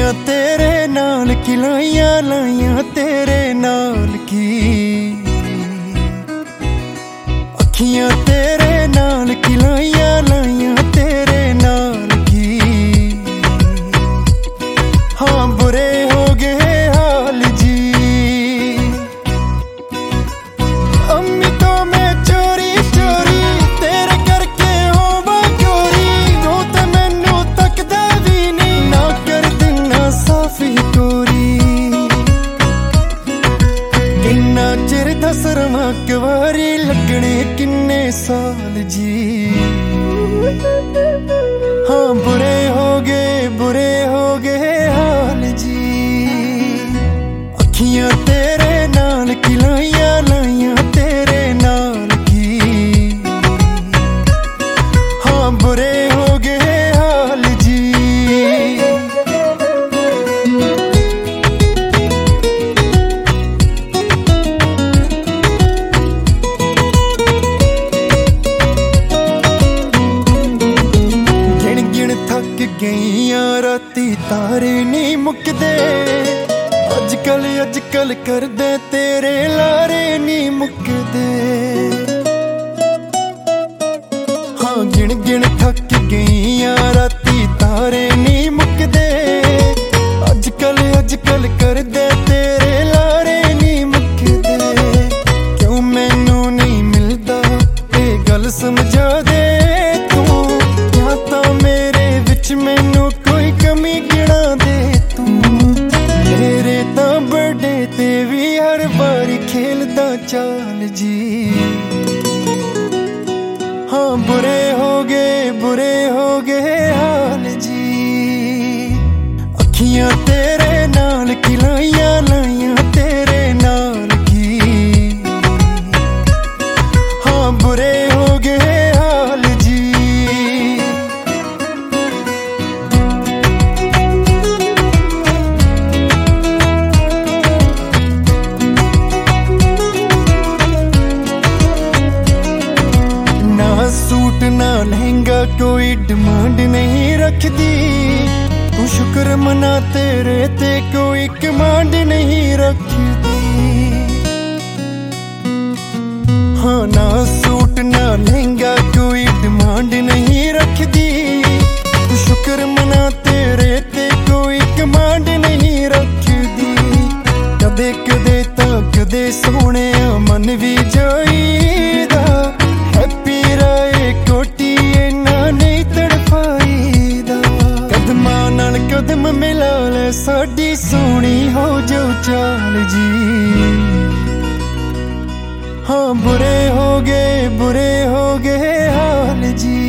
अखियां तेरे नाल खिलाइयां लाइयां तेरे नाल की, अखियां तेरे नाल खिलाइयां लाइयां तेरे नाल की। हाँ बुरे हो गए हाल जी, अम्मी तो मैं चोरी चोरी तेरे करके होवा गोरी, तू ते मैनू तकदा भी नहीं ना कर दिना साफ ही कोरी। किन्ना चिर दस रवां कवारी लगने किन्ने साल जी। हाँ बुरे हो गए हाल जी, अखियां तेरे नाल खिलाइयां लाइयां तेरे नाल की। हाँ बुरे हो गए हाल जी। थक गईयां राती तारे नहीं मुकदे, अजकल करदे तेरे लारे नहीं मुकदे। हाँ गिण थक गईयां राती तारे नहीं मुकदे, अजकल करदे तेरे लारे नहीं मुकदे। क्यों मैनू नहीं मिलदा ये गल समझा दे तू, या तां मेरे विच मैनू कोई कमी गिना दे तू। मेरे तां बड़े ते भी हर बारी खेलदा चाल जी। हाँ बुरे हो गए हाल जी, अखियां तेरे नाल खिलाइयां लाइयां तेरे नाल की। हाँ बुरे हो गए हाल जी। सूट ना लहंगा कोई डिमांड नहीं रखती, तू शुक्र मना तेरे ते कोई कमांड नहीं रखती। हाँ ना सूट ना लहंगा कोई डिमांड नहीं रखती, तू शुक्र मना तेरे ते कोई कमांड नहीं रखती। कदे कदे तां कदे सोने मन भी जाईदा, हैप्पी राए कोटी इन्ना नहीं तड़फाईदा। कदमां नाल कदम मिला ले साडी सोहनी हो जो चाल जी। हाँ बुरे हो गए हाल जी।